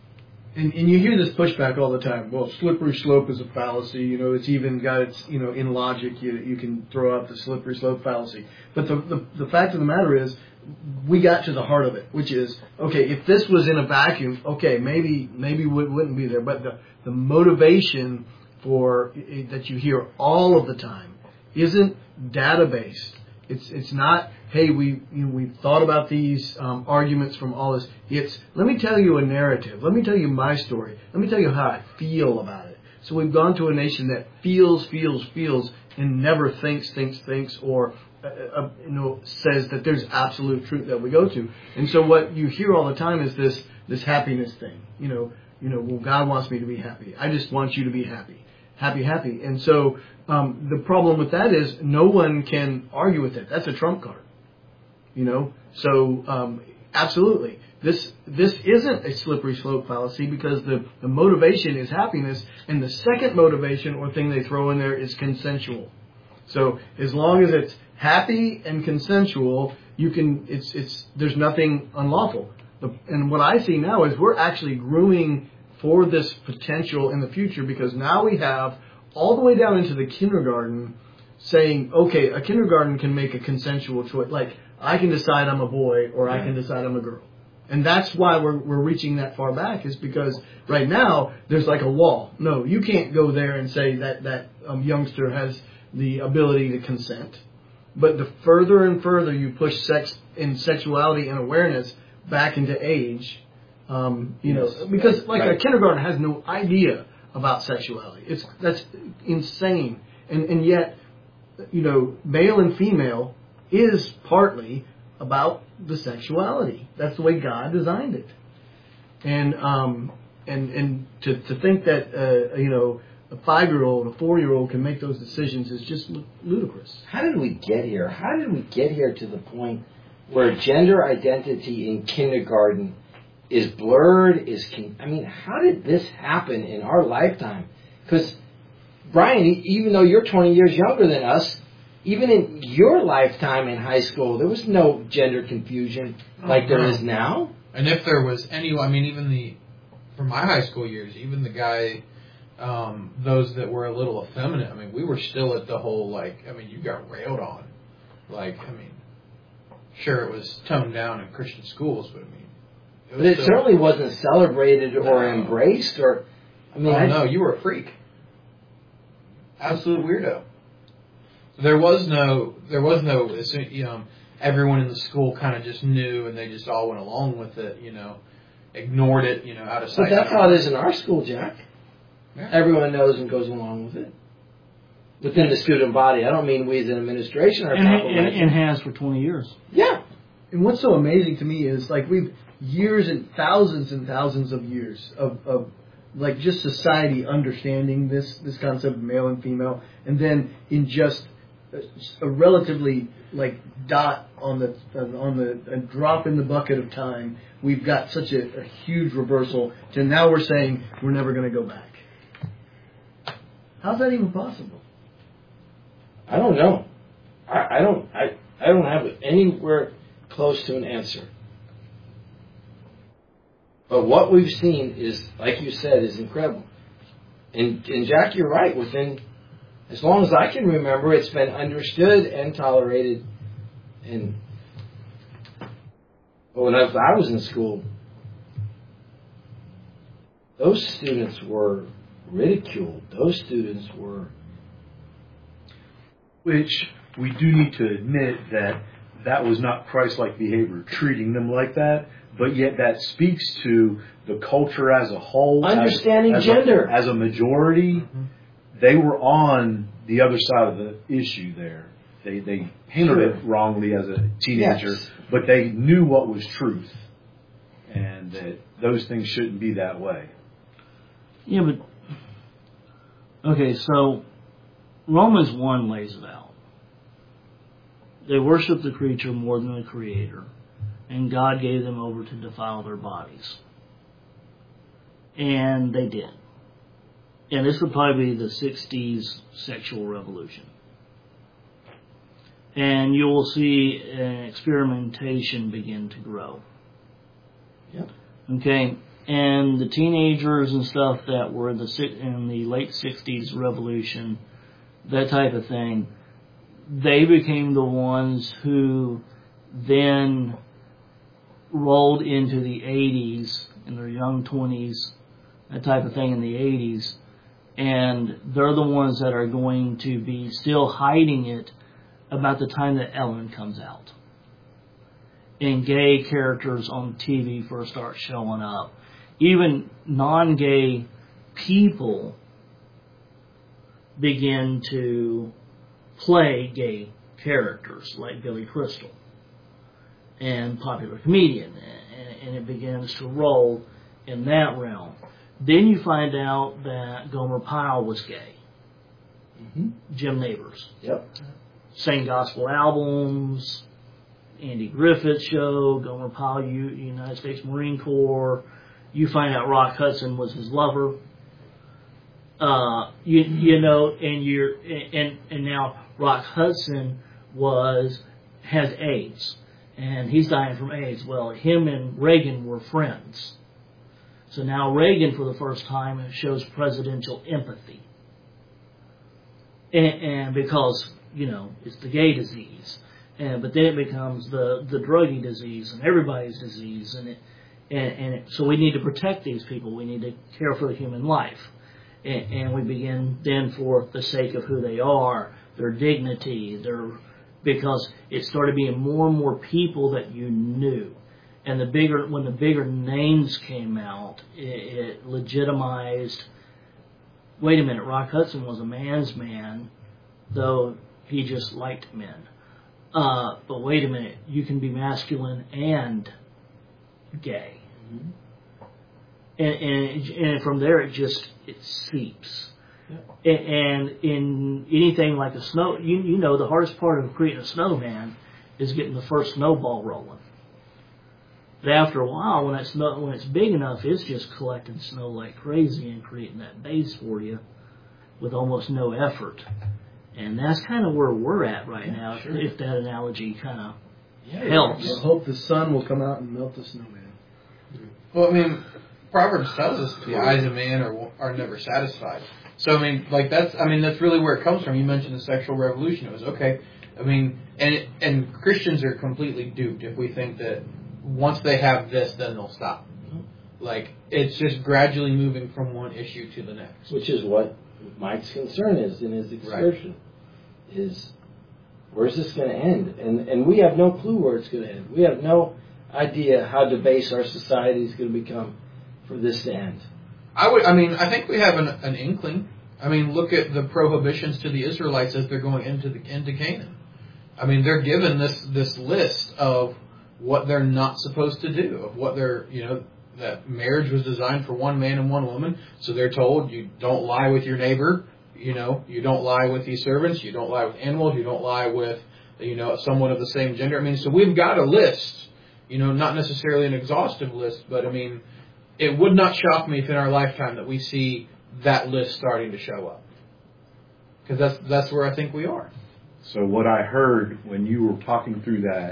And, and you hear this pushback all the time. Well, slippery slope is a fallacy. You know, it's even got its, you know, in logic, you, you can throw out the slippery slope fallacy. But the, the, the fact of the matter is, we got to the heart of it, which is, okay, if this was in a vacuum, okay, maybe, maybe we wouldn't be there. But the, the motivation for, that you hear all of the time isn't database. It's, it's not, hey, we, you know, we've thought about these um, arguments from all this. It's, let me tell you a narrative. Let me tell you my story. Let me tell you how I feel about it. So we've gone to a nation that feels, feels, feels, and never thinks, thinks, thinks, or uh, uh, you know, says that there's absolute truth that we go to. And so what you hear all the time is this this happiness thing. You know, you know, well, God wants me to be happy. I just want you to be happy. Happy, happy. And so um, the problem with that is no one can argue with it. That's a trump card. You know, so um, absolutely, this this isn't a slippery slope fallacy because the, the motivation is happiness, and the second motivation or thing they throw in there is consensual. So as long as it's happy and consensual, you can. It's it's there's nothing unlawful. The, and what I see now is we're actually grooming for this potential in the future because now we have all the way down into the kindergarten saying, okay, a kindergarten can make a consensual choice, like. I can decide I'm a boy or I can decide I'm a girl. And that's why we're we're reaching that far back is because right now there's like a wall. No, you can't go there and say that that um, youngster has the ability to consent. But the further and further you push sex and sexuality and awareness back into age, um, you yes. know, because like right. a kindergarten has no idea about sexuality. It's that's insane. And and yet, you know, male and female is partly about the sexuality. That's the way God designed it. And um, and and to, to think that, uh, you know, a five-year-old, a four-year-old can make those decisions is just ludicrous. How did we get here? How did we get here to the point where gender identity in kindergarten is blurred, is con- I mean, how did this happen in our lifetime? Because, Brian, even though you're twenty years younger than us, even in your lifetime in high school, there was no gender confusion like there is now. And if there was any, I mean, even the, from my high school years, even the guy, um, those that were a little effeminate, I mean, we were still at the whole, like, I mean, you got railed on. Like, I mean, sure, it was toned down in Christian schools, but I mean. It but it still, certainly wasn't celebrated or no. embraced or, I mean. Oh, I, no, you were a freak. Absolute weirdo. There was no, there was no, you know, everyone in the school kind of just knew and they just all went along with it, you know, ignored it, you know, out of sight. But that's how it is in our school, Jack. Yeah. Everyone knows and goes along with it. Within the student body. I don't mean we as an administration are complimenting. And has for twenty years. Yeah. And what's so amazing to me is, like, we've years and thousands and thousands of years of, of like, just society understanding this, this concept of male and female. And then in just a relatively like dot on the on the a drop in the bucket of time, we've got such a, a huge reversal to now we're saying we're never going to go back. How's that even possible? I don't know. I, I don't. I I don't have anywhere close to an answer. But what we've seen is, like you said, is incredible. And and Jack, you're right. Within as long as I can remember, it's been understood and tolerated. And when I I was in school, those students were ridiculed. Those students were... Which we do need to admit that that was not Christ-like behavior, treating them like that, but yet that speaks to the culture as a whole. Understanding as, as gender. A, as a majority, mm-hmm. they were on the other side of the issue there. They they handled sure. it wrongly as a teenager, yes. but they knew what was truth, and that those things shouldn't be that way. Yeah, but... Okay, so Romans one lays it out. They worship the creature more than the Creator, and God gave them over to defile their bodies. And they did. And this would probably be the sixties sexual revolution. And you will see an experimentation begin to grow. Yep. Okay, and the teenagers and stuff that were in the in the late sixties revolution, that type of thing, they became the ones who then rolled into the eighties, in their young twenties, that type of thing in the eighties, and they're the ones that are going to be still hiding it about the time that Ellen comes out. And gay characters on T V first start showing up. Even non-gay people begin to play gay characters like Billy Crystal and Popular Comedian, and it begins to roll in that realm. Then you find out that Gomer Pyle was gay. Mm-hmm. Jim Nabors. Yep. Sang gospel albums, Andy Griffith Show, Gomer Pyle, U- United States Marine Corps. You find out Rock Hudson was his lover. Uh, you you know, and you're and and now Rock Hudson was has AIDS, and he's dying from AIDS. Well, him and Reagan were friends, so now Reagan, for the first time, shows presidential empathy, and, and because you know it's the gay disease, and but then it becomes the the druggy disease and everybody's disease, and it and, and it, so we need to protect these people. We need to care for the human life. And, and we begin then, for the sake of who they are, their dignity, their because it started being more and more people that you knew, and the bigger when the bigger names came out, it, it legitimized. Wait a minute, Rock Hudson was a man's man, though he just liked men. Uh, but wait a minute, you can be masculine and gay. Mm-hmm. And, and and from there it just it seeps. Yeah. And in anything like a snow, you you know the hardest part of creating a snowman is getting the first snowball rolling. But after a while, when it's snow, when it's big enough, it's just collecting snow like crazy and creating that base for you with almost no effort. And that's kind of where we're at right yeah, now. Sure. If that analogy kind of yeah, helps. I hope the sun will come out and melt the snowman. Well, I mean, Proverbs tells us the eyes of man are are never satisfied. So I mean, like that's I mean that's really where it comes from. You mentioned the sexual revolution. It was okay. I mean, and it, and Christians are completely duped if we think that once they have this, then they'll stop. Like it's just gradually moving from one issue to the next. Which is what Mike's concern is in his excursion. Right. Is where's this going to end? And and we have no clue where it's going to end. We have no idea how debased our society is going to become for this to end. I would. I mean, I think we have an, an inkling. I mean, look at the prohibitions to the Israelites as they're going into the into Canaan. I mean, they're given this this list of what they're not supposed to do, of what they're, you know, that marriage was designed for one man and one woman. So they're told you don't lie with your neighbor. You know, you don't lie with these servants. You don't lie with animals. You don't lie with, you know, someone of the same gender. I mean, so we've got a list. You know, not necessarily an exhaustive list, but I mean, it would not shock me if in our lifetime that we see that list starting to show up. Because that's that's where I think we are. So what I heard when you were talking through that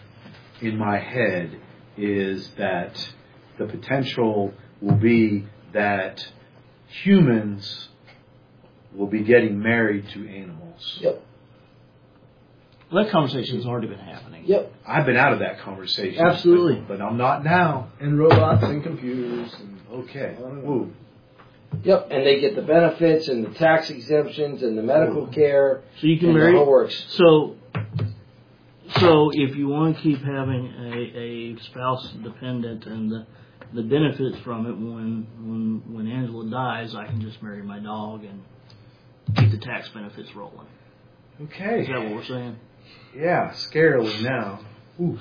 in my head is that the potential will be that humans will be getting married to animals. Yep. Well, that conversation's already been happening. Yep. I've been out of that conversation. Absolutely. But, but I'm not now. And robots and computers. And Okay. I don't know. Woo. Yep. And they get the benefits and the tax exemptions and the medical care. So you can and marry. the whole works. So, so if you want to keep having a, a spouse dependent and the the benefits from it, when when when Angela dies, I can just marry my dog and keep the tax benefits rolling. Okay. Is that what we're saying? Yeah, scarily now. Oof.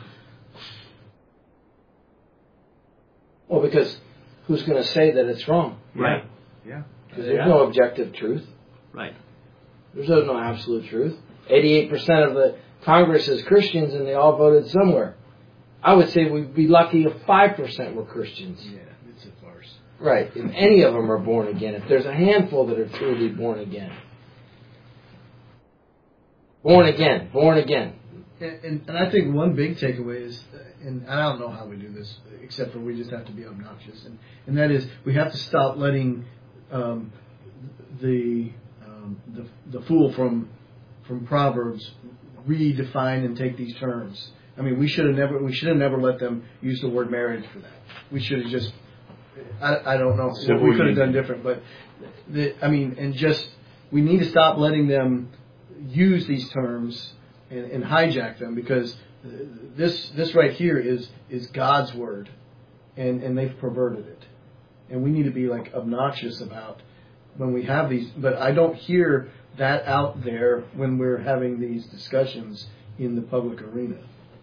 Well, because who's going to say that it's wrong? Right. Yeah. Because there's no objective truth. Right. There's no absolute truth. eighty-eight percent of the Congress is Christians, and they all voted somewhere. I would say we'd be lucky if five percent were Christians. Yeah, it's a farce. Right. If any of them are born again. If there's a handful that are truly born again. Born again. Born again. And, and, and I think one big takeaway is, and I don't know how we do this, except for we just have to be obnoxious, and, and that is we have to stop letting um, the, um, the the fool from from Proverbs redefine and take these terms. I mean, we should have never we should have never let them use the word marriage for that. We should have just I, I don't know So what we we could have need- done different, but the, I mean, and just we need to stop letting them use these terms and, and hijack them, because this this right here is is God's word, and and they've perverted it, and we need to be like obnoxious about when we have these. But I don't hear that out there when we're having these discussions in the public arena.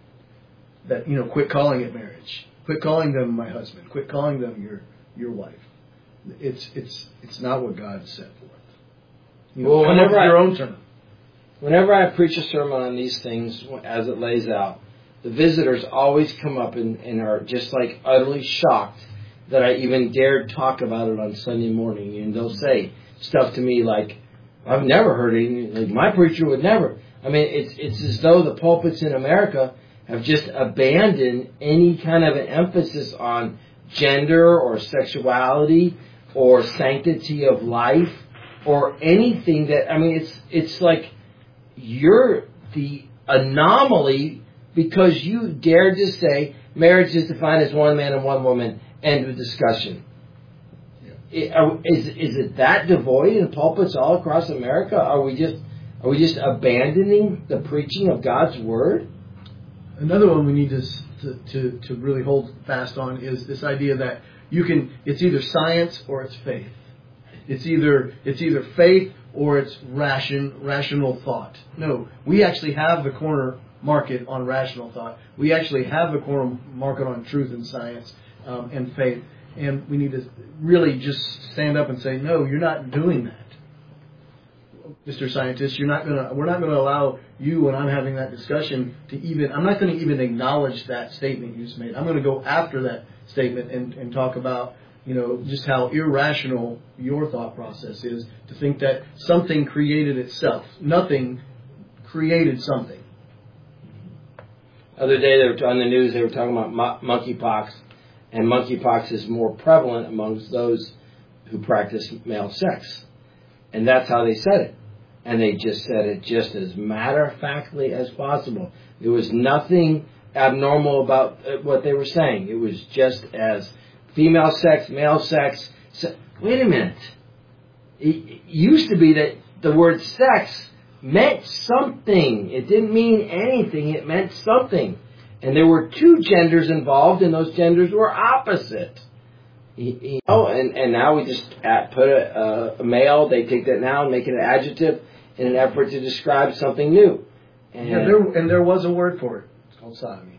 That, you know, quit calling it marriage, quit calling them my husband, quit calling them your your wife. It's it's it's not what God set forth. You know, Well, come up whenever with your I- own term. Whenever I preach a sermon on these things, as it lays out, the visitors always come up and, and are just like utterly shocked that I even dared talk about it on Sunday morning. And they'll say stuff to me like, I've never heard anything, like my preacher would never. I mean, it's it's as though the pulpits in America have just abandoned any kind of an emphasis on gender or sexuality or sanctity of life or anything that, I mean, it's it's like you're the anomaly because you dared to say marriage is defined as one man and one woman. End of discussion. It- are- Is is it that devoid in pulpits all across America? Are we just are we just abandoning the preaching of God's word? Another one we need to, s- to to to really hold fast on is this idea that you can it's either science or it's faith. It's either it's either faith or it's ration rational thought. No, we actually have the corner market on rational thought. We actually have the corner market on truth and science um, and faith. And we need to really just stand up and say, no, you're not doing that, Mister Scientist. You're not gonna. We're not going to allow you, when I'm having that discussion, to even. I'm not going to even acknowledge that statement you just made. I'm going to go after that statement and, and talk about, you know, just how irrational your thought process is to think that something created itself. Nothing created something. Other day they were on the news. They were talking about mo- monkeypox, and monkeypox is more prevalent amongst those who practice male sex, and that's how they said it. And they just said it just as matter-of-factly as possible. There was nothing abnormal about uh, what they were saying. It was just as female sex, male sex. Se- Wait a minute. It, it used to be that the word sex meant something. It didn't mean anything. It meant something. And there were two genders involved, and those genders were opposite. You know, and, and now we just add, put a, a male, they take that now and make it an adjective in an effort to describe something new. And Yeah, there, and there was a word for it. It's called sodomy.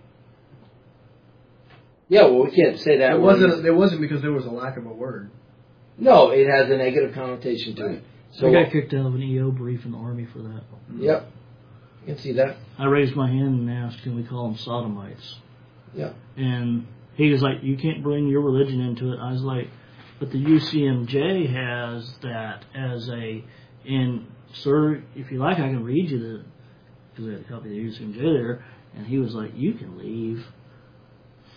yeah, well, we can't say that. It word. wasn't. It wasn't because there was a lack of a word. No, it has a negative connotation to it. So, I got kicked out of an E O brief in the Army for that. yep, you can see that. I raised my hand and asked, can we call them sodomites? Yeah. And he was like, you can't bring your religion into it. I was like, but the U C M J has that as a, and sir, if you like, I can read you the, because I had a copy of the U C M J there, and he was like, you can leave.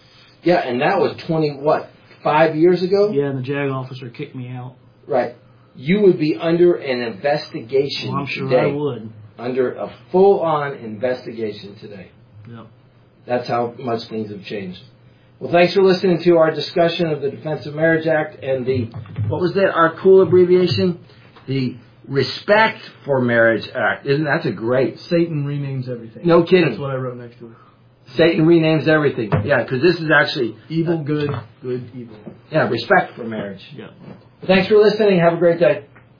Yeah, and that was twenty, what, five years ago? Yeah, and the JAG officer kicked me out. Right. you would be under an investigation Well, I'm sure today. I would. Under a full-on investigation today. Yep. That's how much things have changed. Well, thanks for listening to our discussion of the Defense of Marriage Act and the, what was that, our cool abbreviation? The Respect for Marriage Act. Isn't that a great? Satan renames everything. No kidding. That's what I wrote next to it. Satan renames everything. Yeah, because this is actually Evil, good, good, evil. yeah, respect for marriage. Yep. Thanks for listening. Have a great day.